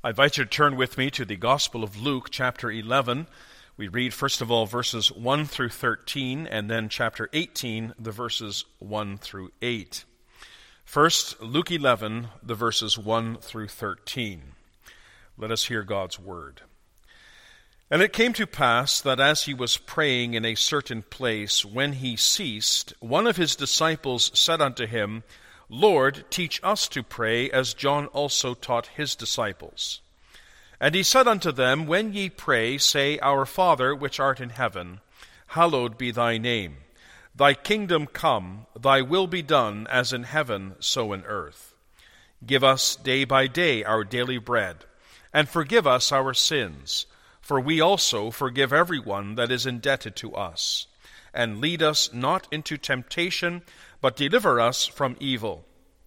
I invite you to turn with me to the Gospel of Luke, chapter 11. We read, first of all, verses 1 through 13, and then chapter 18, the verses 1 through 8. First, Luke 11, the verses 1 through 13. Let us hear God's word. And it came to pass that as he was praying in a certain place, when he ceased, one of his disciples said unto him, Lord, teach us to pray, as John also taught his disciples. And he said unto them, When ye pray, say, Our Father, which art in heaven, hallowed be thy name. Thy kingdom come, thy will be done, as in heaven, so in earth. Give us day by day our daily bread, and forgive us our sins, for we also forgive everyone that is indebted to us. And lead us not into temptation, but deliver us from evil.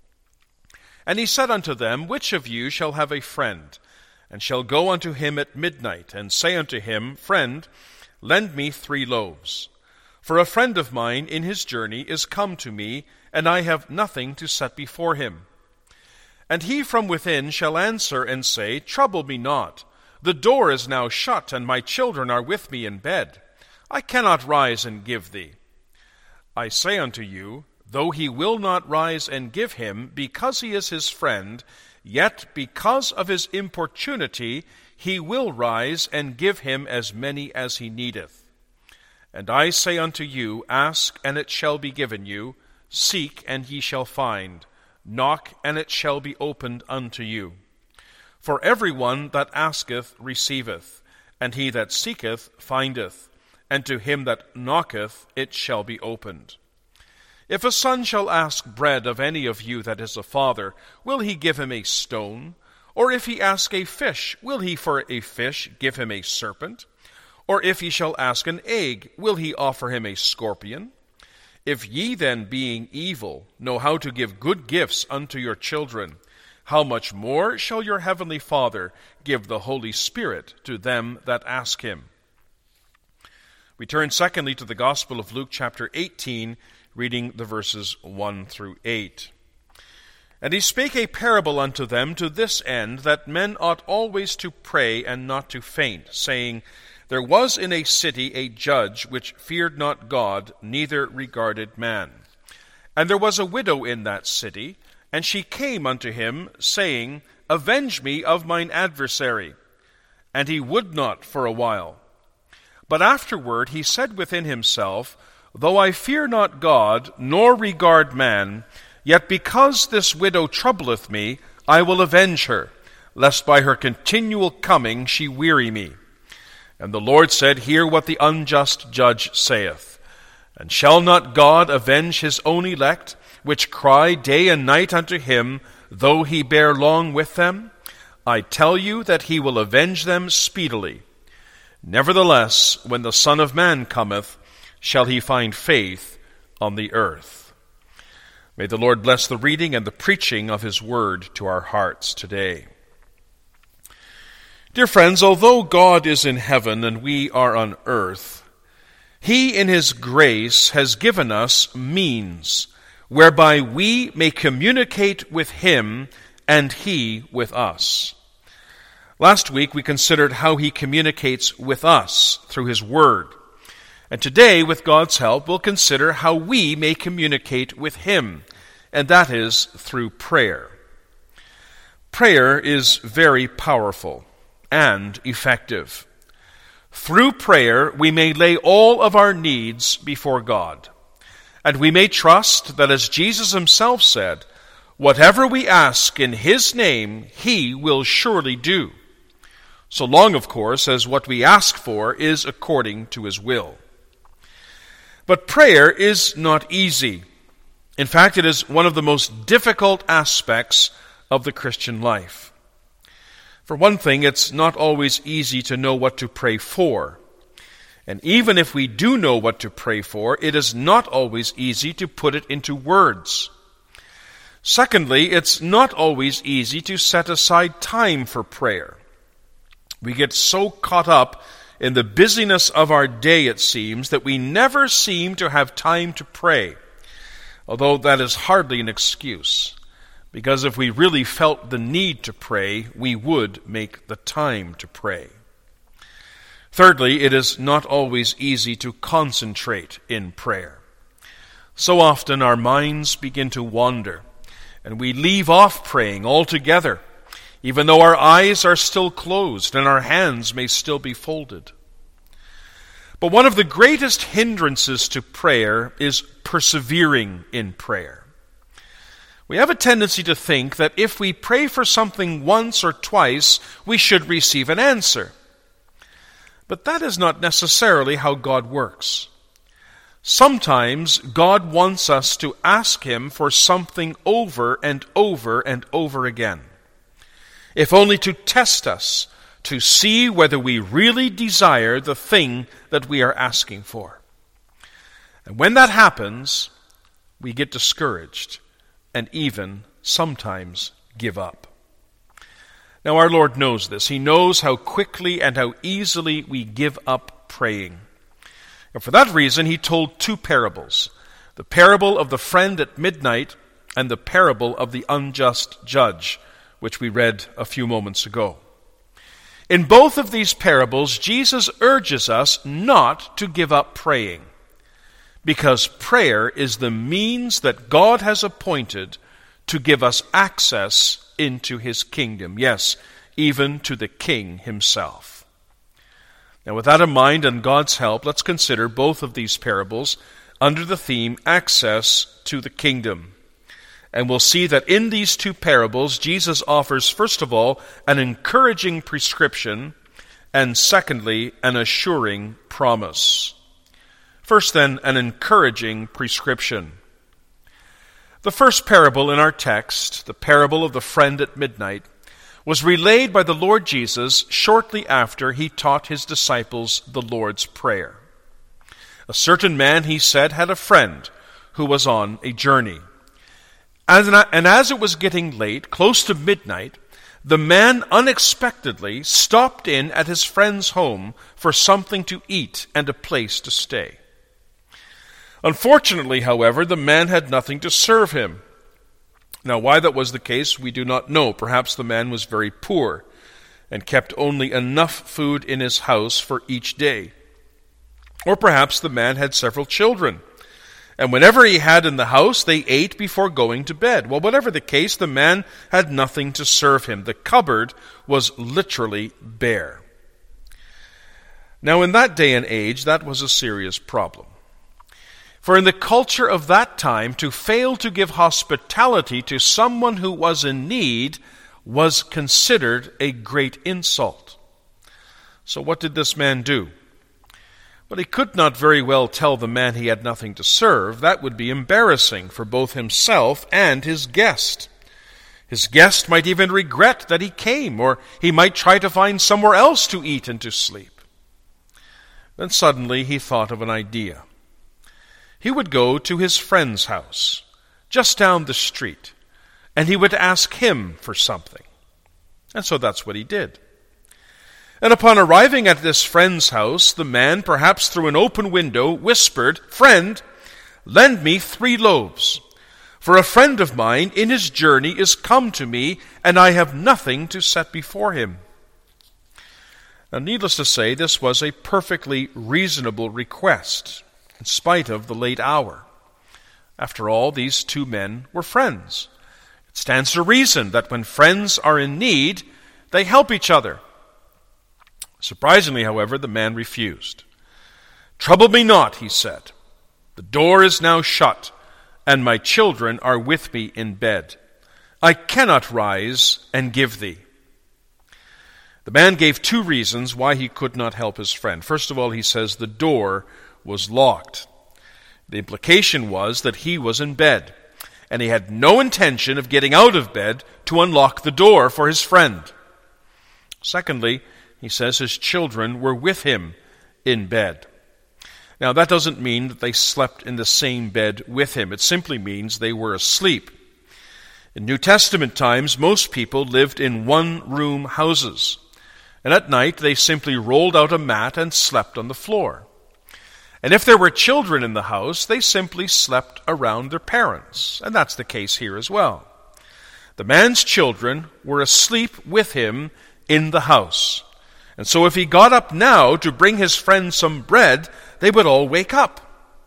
And he said unto them, Which of you shall have a friend, and shall go unto him at midnight, and say unto him, Friend, lend me 3 loaves. For a friend of mine in his journey is come to me, and I have nothing to set before him. And he from within shall answer and say, Trouble me not. The door is now shut, and my children are with me in bed. I cannot rise and give thee. I say unto you, though he will not rise and give him, because he is his friend, yet because of his importunity he will rise and give him as many as he needeth. And I say unto you, Ask, and it shall be given you. Seek, and ye shall find. Knock, and it shall be opened unto you. For every one that asketh receiveth, and he that seeketh findeth, and to him that knocketh it shall be opened. If a son shall ask bread of any of you that is a father, will he give him a stone? Or if he ask a fish, will he for a fish give him a serpent? Or if he shall ask an egg, will he offer him a scorpion? If ye then, being evil, know how to give good gifts unto your children, how much more shall your heavenly Father give the Holy Spirit to them that ask him? We turn secondly to the Gospel of Luke chapter 18, reading the verses 1 through 8. And he spake a parable unto them to this end, that men ought always to pray and not to faint, saying, There was in a city a judge which feared not God, neither regarded man. And there was a widow in that city, and she came unto him, saying, Avenge me of mine adversary. And he would not for a while. But afterward he said within himself, Though I fear not God, nor regard man, yet because this widow troubleth me, I will avenge her, lest by her continual coming she weary me. And the Lord said, Hear what the unjust judge saith. And shall not God avenge his own elect, which cry day and night unto him, though he bear long with them? I tell you that he will avenge them speedily. Nevertheless, when the Son of Man cometh, shall he find faith on the earth? May the Lord bless the reading and the preaching of his word to our hearts today. Dear friends, although God is in heaven and we are on earth, he in his grace has given us means whereby we may communicate with him and he with us. Last week we considered how he communicates with us through his word. And today, with God's help, we'll consider how we may communicate with him, and that is through prayer. Prayer is very powerful and effective. Through prayer, we may lay all of our needs before God, and we may trust that, as Jesus himself said, whatever we ask in his name, he will surely do. So long, of course, as what we ask for is according to his will. But prayer is not easy. In fact, it is one of the most difficult aspects of the Christian life. For one thing, it's not always easy to know what to pray for. And even if we do know what to pray for, it is not always easy to put it into words. Secondly, it's not always easy to set aside time for prayer. We get so caught up in the busyness of our day, it seems, that we never seem to have time to pray, although that is hardly an excuse. because if we really felt the need to pray, we would make the time to pray. Thirdly, it is not always easy to concentrate in prayer. So often our minds begin to wander, and we leave off praying altogether, even though our eyes are still closed and our hands may still be folded. But one of the greatest hindrances to prayer is persevering in prayer. We have a tendency to think that if we pray for something once or twice, we should receive an answer. But that is not necessarily how God works. Sometimes God wants us to ask Him for something over and over and over again, if only to test us, to see whether we really desire the thing that we are asking for. And when that happens, we get discouraged and even sometimes give up. Now our Lord knows this. He knows how quickly and how easily we give up praying. And for that reason, He told two parables, the parable of the friend at midnight and the parable of the unjust judge, which we read a few moments ago. In both of these parables, Jesus urges us not to give up praying, because prayer is the means that God has appointed to give us access into His kingdom, yes, even to the King Himself. Now, with that in mind and God's help, let's consider both of these parables under the theme access to the kingdom. And we'll see that in these two parables, Jesus offers, first of all, an encouraging prescription, and secondly, an assuring promise. First, then, an encouraging prescription. The first parable in our text, the parable of the friend at midnight, was relayed by the Lord Jesus shortly after He taught His disciples the Lord's Prayer. A certain man, He said, had a friend who was on a journey. And as it was getting late, close to midnight, the man unexpectedly stopped in at his friend's home for something to eat and a place to stay. Unfortunately, however, the man had nothing to serve him. Now, why that was the case, we do not know. Perhaps the man was very poor and kept only enough food in his house for each day. Or perhaps the man had several children, and whenever he had in the house, they ate before going to bed. Well, whatever the case, the man had nothing to serve him. The cupboard was literally bare. Now, in that day and age, that was a serious problem. For in the culture of that time, to fail to give hospitality to someone who was in need was considered a great insult. So what did this man do? But he could not very well tell the man he had nothing to serve. That would be embarrassing for both himself and his guest. His guest might even regret that he came, or he might try to find somewhere else to eat and to sleep. Then suddenly he thought of an idea. He would go to his friend's house, just down the street, and he would ask him for something. And so that's what he did. And upon arriving at this friend's house, the man, perhaps through an open window, whispered, "Friend, lend me 3 loaves, for a friend of mine in his journey is come to me, and I have nothing to set before him." Now, needless to say, this was a perfectly reasonable request, in spite of the late hour. After all, these two men were friends. It stands to reason that when friends are in need, they help each other. Surprisingly, however, the man refused. "Trouble me not," he said. "The door is now shut, and my children are with me in bed. I cannot rise and give thee." The man gave 2 reasons why he could not help his friend. First of all, he says the door was locked. The implication was that he was in bed, and he had no intention of getting out of bed to unlock the door for his friend. Secondly, he says his children were with him in bed. Now, that doesn't mean that they slept in the same bed with him. It simply means they were asleep. In New Testament times, most people lived in one-room houses, and at night they simply rolled out a mat and slept on the floor. And if there were children in the house, they simply slept around their parents, and that's the case here as well. The man's children were asleep with him in the house. And so if he got up now to bring his friend some bread, they would all wake up.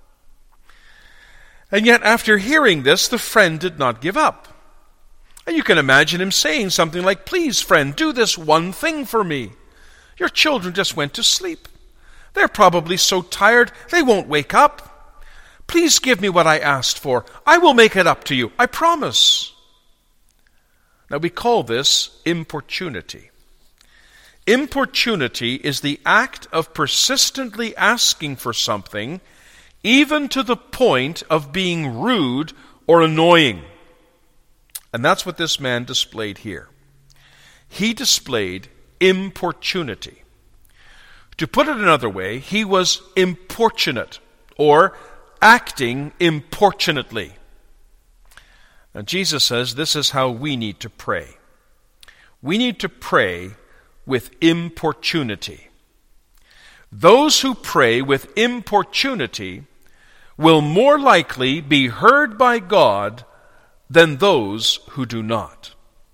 And yet after hearing this, the friend did not give up. And you can imagine him saying something like, "Please, friend, do this one thing for me. Your children just went to sleep. They're probably so tired they won't wake up. Please give me what I asked for. I will make it up to you, I promise." Now we call this importunity. Importunity is the act of persistently asking for something, even to the point of being rude or annoying. And that's what this man displayed here. He displayed importunity. To put it another way, he was importunate, or acting importunately. Now Jesus says this is how we need to pray. We need to pray with importunity. Those who pray with importunity will more likely be heard by God than those who do not.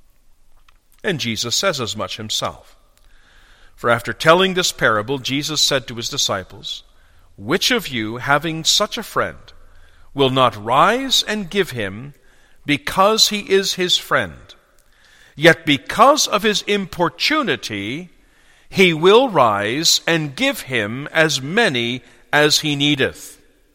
And Jesus says as much himself. For after telling this parable, Jesus said to his disciples, "Which of you, having such a friend, will not rise and give him because he is his friend? Yet because of his importunity, he will rise and give him as many as he needeth."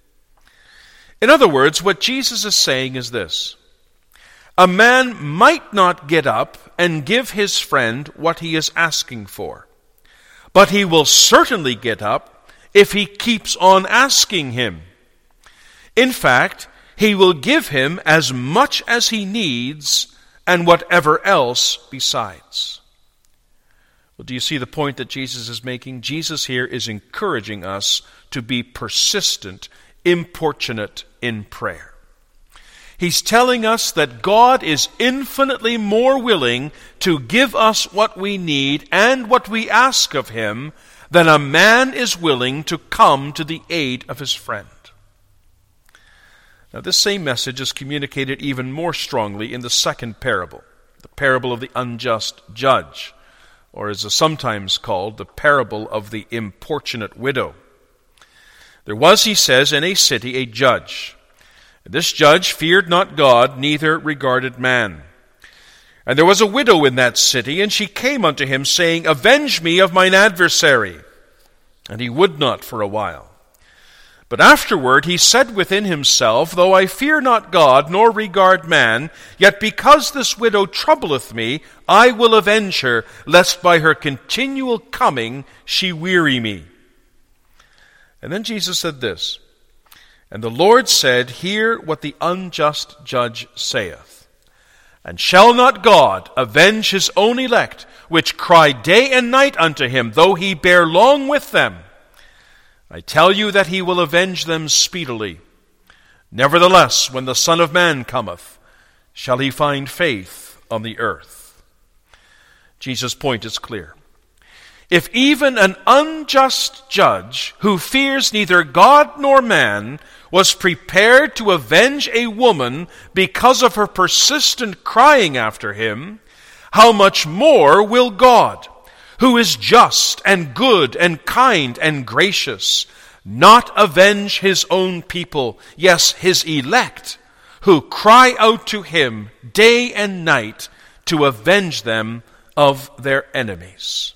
In other words, what Jesus is saying is this: a man might not get up and give his friend what he is asking for, but he will certainly get up if he keeps on asking him. In fact, he will give him as much as he needs and whatever else besides. Well, do you see the point that Jesus is making? Jesus here is encouraging us to be persistent, importunate in prayer. He's telling us that God is infinitely more willing to give us what we need and what we ask of him than a man is willing to come to the aid of his friend. Now, this same message is communicated even more strongly in the second parable, the parable of the unjust judge, or as is sometimes called, the parable of the importunate widow. There was, he says, in a city a judge. This judge feared not God, neither regarded man. And there was a widow in that city, and she came unto him, saying, "Avenge me of mine adversary." And he would not for a while. But afterward he said within himself, "Though I fear not God, nor regard man, yet because this widow troubleth me, I will avenge her, lest by her continual coming she weary me." And then Jesus said this, "And the Lord said, Hear what the unjust judge saith. And shall not God avenge his own elect, which cry day and night unto him, though he bear long with them? I tell you that he will avenge them speedily. Nevertheless, when the Son of Man cometh, shall he find faith on the earth?" Jesus' point is clear. If even an unjust judge who fears neither God nor man was prepared to avenge a woman because of her persistent crying after him, how much more will God, who is just and good and kind and gracious, not avenge his own people, yes, his elect, who cry out to him day and night to avenge them of their enemies?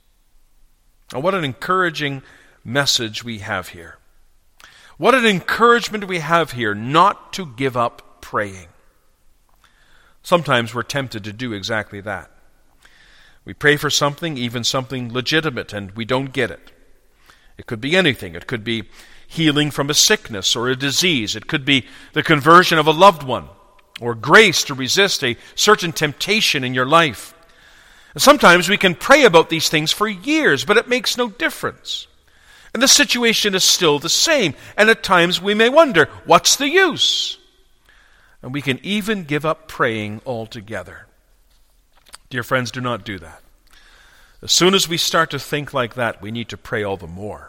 And what an encouraging message we have here. What an encouragement we have here not to give up praying. Sometimes we're tempted to do exactly that. We pray for something, even something legitimate, and we don't get it. It could be anything. It could be healing from a sickness or a disease. It could be the conversion of a loved one, or grace to resist a certain temptation in your life. And sometimes we can pray about these things for years, but it makes no difference. And the situation is still the same. And at times we may wonder, what's the use? And we can even give up praying altogether. Dear friends, do not do that. As soon as we start to think like that, we need to pray all the more.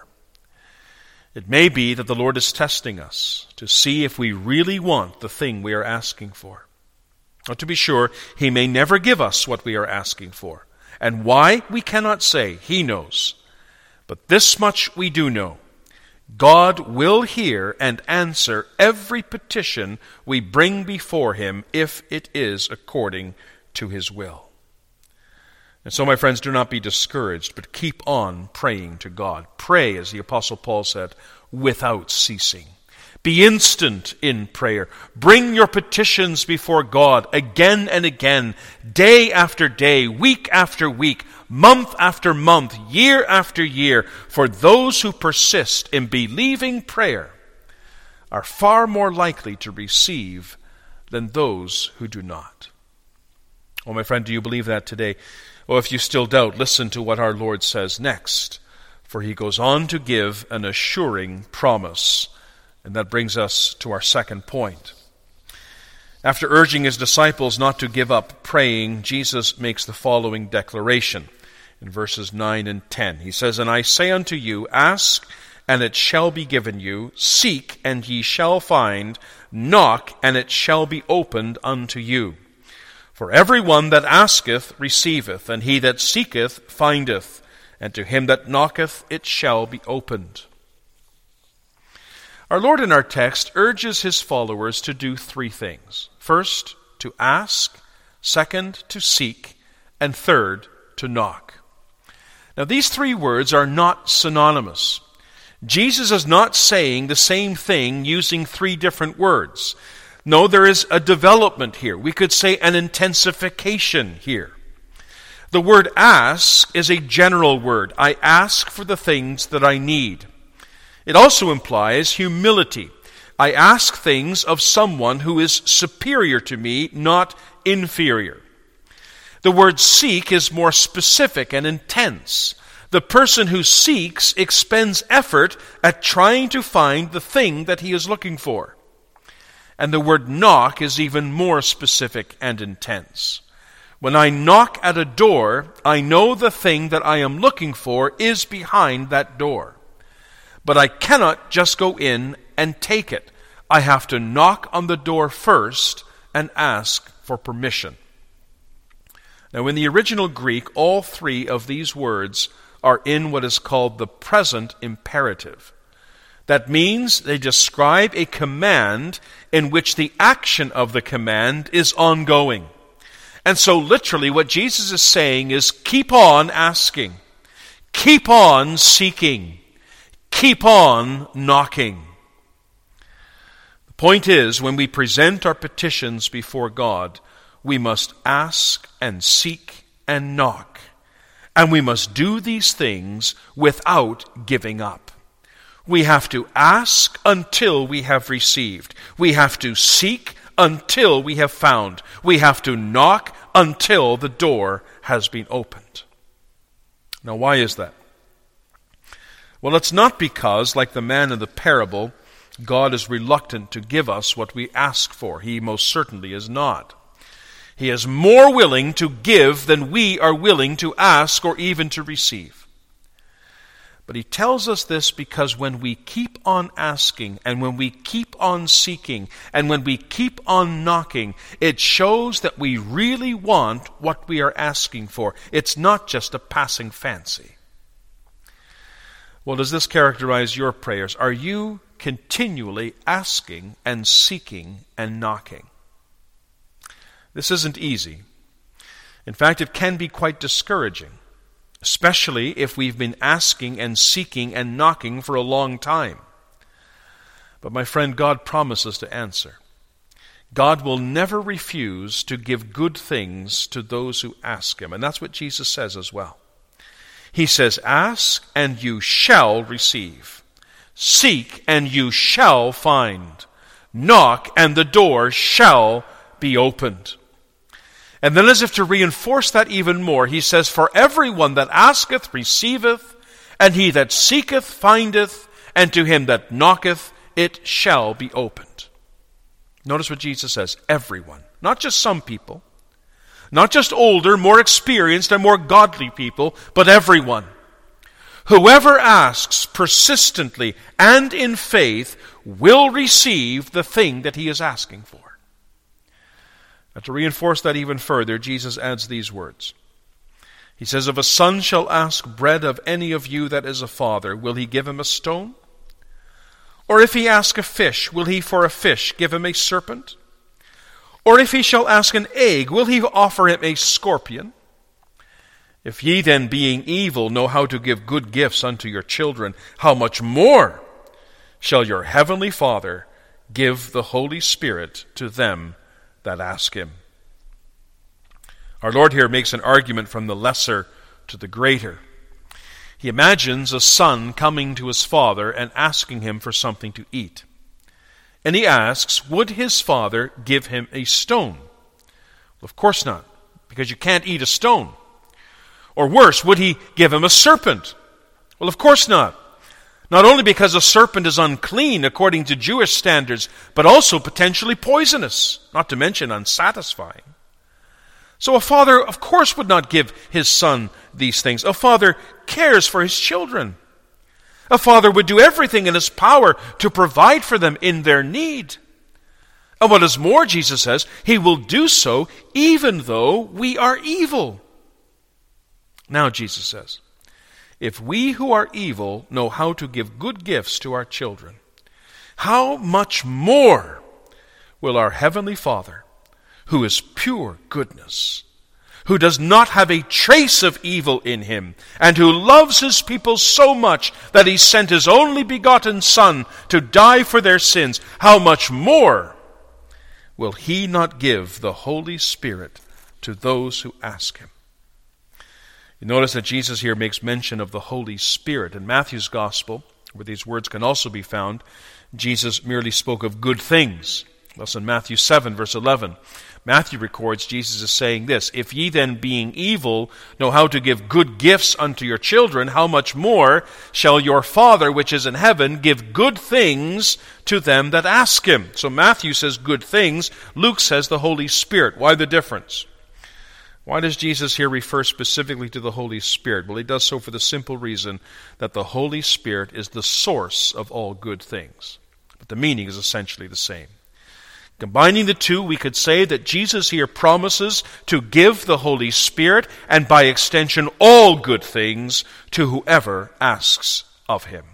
It may be that the Lord is testing us to see if we really want the thing we are asking for. Now, to be sure, he may never give us what we are asking for. And why, we cannot say. He knows. But this much we do know. God will hear and answer every petition we bring before him if it is according to his will. And so, my friends, do not be discouraged, but keep on praying to God. Pray, as the Apostle Paul said, without ceasing. Be instant in prayer. Bring your petitions before God again and again, day after day, week after week, month after month, year after year. For those who persist in believing prayer are far more likely to receive than those who do not. Oh, my friend, do you believe that today? Oh, if you still doubt, listen to what our Lord says next. For he goes on to give an assuring promise. And that brings us to our second point. After urging his disciples not to give up praying, Jesus makes the following declaration in verses 9 and 10. He says, "And I say unto you, ask, and it shall be given you. Seek, and ye shall find. Knock, and it shall be opened unto you. For every one that asketh receiveth, and he that seeketh findeth, and to him that knocketh it shall be opened." Our Lord in our text urges his followers to do three things. First, to ask. Second, to seek. And third, to knock. Now, these three words are not synonymous. Jesus is not saying the same thing using three different words. No, there is a development here. We could say an intensification here. The word ask is a general word. I ask for the things that I need. It also implies humility. I ask things of someone who is superior to me, not inferior. The word seek is more specific and intense. The person who seeks expends effort at trying to find the thing that he is looking for. And the word knock is even more specific and intense. When I knock at a door, I know the thing that I am looking for is behind that door. But I cannot just go in and take it. I have to knock on the door first and ask for permission. Now, in the original Greek, all three of these words are in what is called the present imperative. That means they describe a command in which the action of the command is ongoing. And so literally what Jesus is saying is keep on asking. Keep on seeking. Keep on knocking. The point is, when we present our petitions before God, we must ask and seek and knock. And we must do these things without giving up. We have to ask until we have received. We have to seek until we have found. We have to knock until the door has been opened. Now, why is that? Well, it's not because, like the man in the parable, God is reluctant to give us what we ask for. He most certainly is not. He is more willing to give than we are willing to ask or even to receive. But he tells us this because when we keep on asking and when we keep on seeking and when we keep on knocking, it shows that we really want what we are asking for. It's not just a passing fancy. Well, does this characterize your prayers? Are you continually asking and seeking and knocking? This isn't easy. In fact, it can be quite discouraging, especially if we've been asking and seeking and knocking for a long time. But my friend, God promises to answer. God will never refuse to give good things to those who ask him. And that's what Jesus says as well. He says, ask and you shall receive. Seek and you shall find. Knock and the door shall be opened. And then as if to reinforce that even more, he says, for everyone that asketh receiveth, and he that seeketh findeth, and to him that knocketh it shall be opened. Notice what Jesus says, everyone. Not just some people. Not just older, more experienced, and more godly people, but everyone. Whoever asks persistently and in faith will receive the thing that he is asking for. And to reinforce that even further, Jesus adds these words. He says, if a son shall ask bread of any of you that is a father, will he give him a stone? Or if he ask a fish, will he for a fish give him a serpent? Or if he shall ask an egg, will he offer him a scorpion? If ye then, being evil, know how to give good gifts unto your children, how much more shall your heavenly Father give the Holy Spirit to them that ask him? Our Lord here makes an argument from the lesser to the greater. He imagines a son coming to his father and asking him for something to eat. And he asks, would his father give him a stone? Well, of course not, because you can't eat a stone. Or worse, would he give him a serpent? Well, of course not. Not only because a serpent is unclean according to Jewish standards, but also potentially poisonous, not to mention unsatisfying. So a father, of course, would not give his son these things. A father cares for his children. A father would do everything in his power to provide for them in their need. And what is more, Jesus says, he will do so even though we are evil. Now, Jesus says, if we who are evil know how to give good gifts to our children, how much more will our heavenly Father, who is pure goodness, who does not have a trace of evil in him, and who loves his people so much that he sent his only begotten Son to die for their sins, how much more will he not give the Holy Spirit to those who ask him? You notice that Jesus here makes mention of the Holy Spirit. In Matthew's Gospel, where these words can also be found, Jesus merely spoke of good things. Thus in Matthew 7, verse 11, Matthew records Jesus is saying this, if ye then, being evil, know how to give good gifts unto your children, how much more shall your Father which is in heaven give good things to them that ask him? So Matthew says good things, Luke says the Holy Spirit. Why the difference? Why does Jesus here refer specifically to the Holy Spirit? Well, he does so for the simple reason that the Holy Spirit is the source of all good things. But the meaning is essentially the same. Combining the two, we could say that Jesus here promises to give the Holy Spirit, and by extension all good things, to whoever asks of him.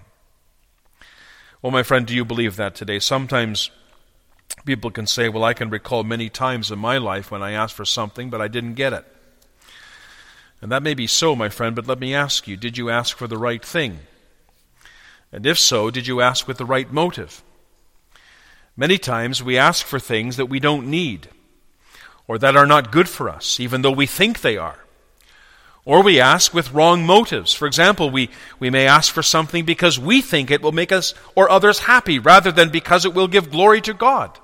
Well, my friend, do you believe that today? Sometimes people can say, well, I can recall many times in my life when I asked for something, but I didn't get it. And that may be so, my friend, but let me ask you, did you ask for the right thing? And if so, did you ask with the right motive? Many times we ask for things that we don't need, or that are not good for us, even though we think they are. Or we ask with wrong motives. For example, we may ask for something because we think it will make us or others happy, rather than because it will give glory to God.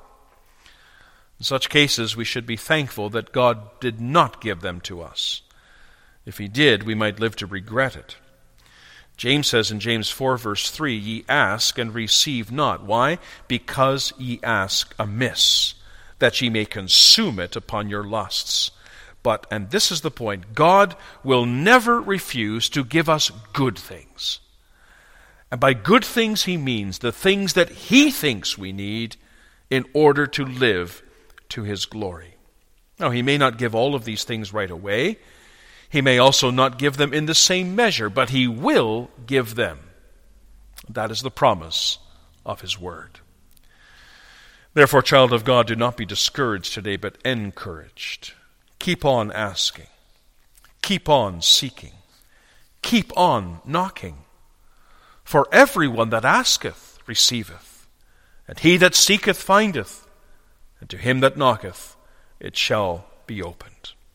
In such cases, we should be thankful that God did not give them to us. If he did, we might live to regret it. James says in James 4, verse 3, ye ask and receive not. Why? Because ye ask amiss, that ye may consume it upon your lusts. But, and this is the point, God will never refuse to give us good things. And by good things he means the things that he thinks we need in order to live to his glory. Now, he may not give all of these things right away. He may also not give them in the same measure, but he will give them. That is the promise of his word. Therefore, child of God, do not be discouraged today, but encouraged. Keep on asking. Keep on seeking. Keep on knocking. For everyone that asketh receiveth, and he that seeketh findeth, and to him that knocketh it shall be opened.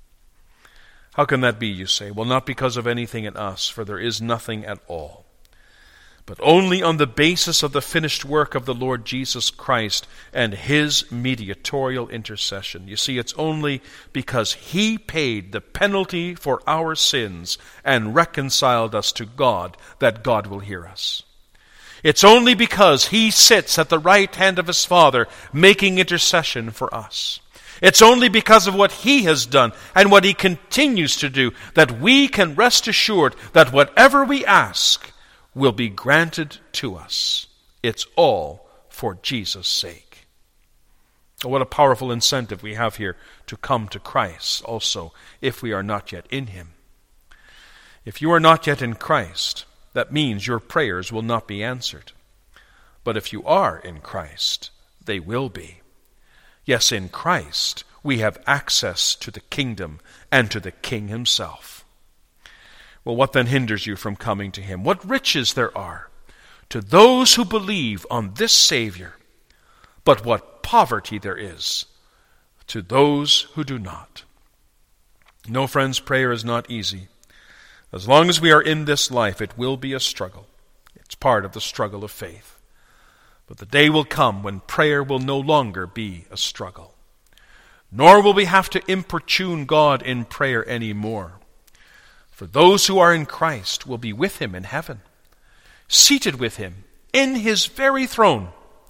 How can that be, you say? Well, not because of anything in us, for there is nothing at all, but only on the basis of the finished work of the Lord Jesus Christ and his mediatorial intercession. You see, it's only because he paid the penalty for our sins and reconciled us to God that God will hear us. It's only because he sits at the right hand of his Father making intercession for us. It's only because of what he has done and what he continues to do that we can rest assured that whatever we ask will be granted to us. It's all for Jesus' sake. What a powerful incentive we have here to come to Christ also, if we are not yet in him. If you are not yet in Christ, that means your prayers will not be answered. But if you are in Christ, they will be. Yes, in Christ, we have access to the kingdom and to the King himself. Well, what then hinders you from coming to him? What riches there are to those who believe on this Savior, but what poverty there is to those who do not. No, friends, prayer is not easy. As long as we are in this life, it will be a struggle. It's part of the struggle of faith. But the day will come when prayer will no longer be a struggle. Nor will we have to importune God in prayer anymore. For those who are in Christ will be with him in heaven, seated with him in his very throne.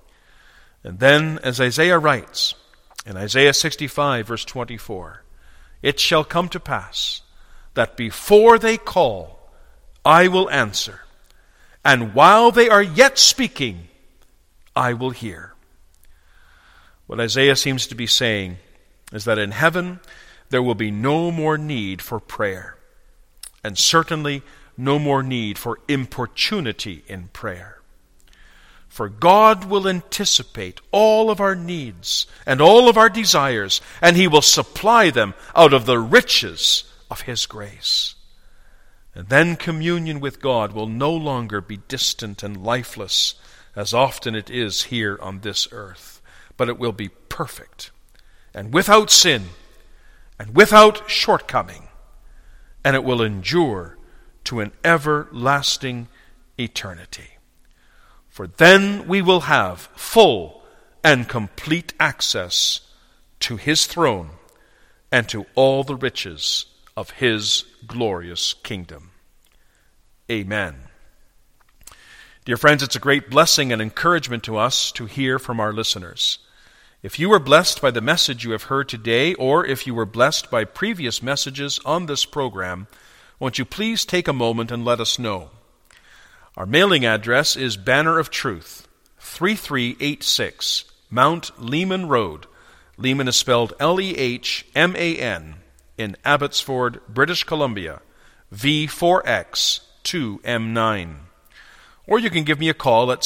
And then, as Isaiah writes, in Isaiah 65, verse 24, it shall come to pass that before they call, I will answer, and while they are yet speaking, I will hear. What Isaiah seems to be saying is that in heaven there will be no more need for prayer, and certainly no more need for importunity in prayer. For God will anticipate all of our needs and all of our desires, and he will supply them out of the riches of his grace. And then communion with God will no longer be distant and lifeless, as often it is here on this earth, but it will be perfect and without sin and without shortcoming, and it will endure to an everlasting eternity. For then we will have full and complete access to his throne and to all the riches of his glorious kingdom. Amen. Dear friends, it's a great blessing and encouragement to us to hear from our listeners. If you were blessed by the message you have heard today, or if you were blessed by previous messages on this program, won't you please take a moment and let us know? Our mailing address is Banner of Truth, 3386 Mount Lehman Road. Lehman is spelled Lehman, in Abbotsford, British Columbia, V4X2M9. Or you can give me a call at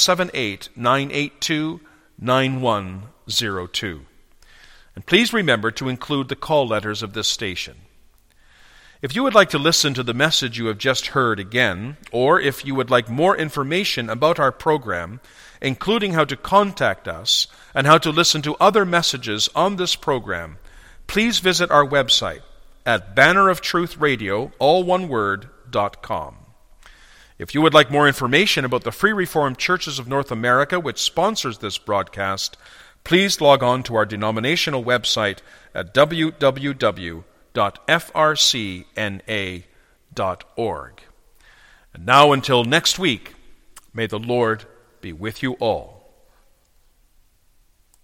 778-982-9102. And please remember to include the call letters of this station. If you would like to listen to the message you have just heard again, or if you would like more information about our program, including how to contact us and how to listen to other messages on this program, please visit our website at banneroftruthradio, all one word, .com. If you would like more information about the Free Reformed Churches of North America, which sponsors this broadcast, please log on to our denominational website at www.frcna.org. And now until next week, may the Lord be with you all.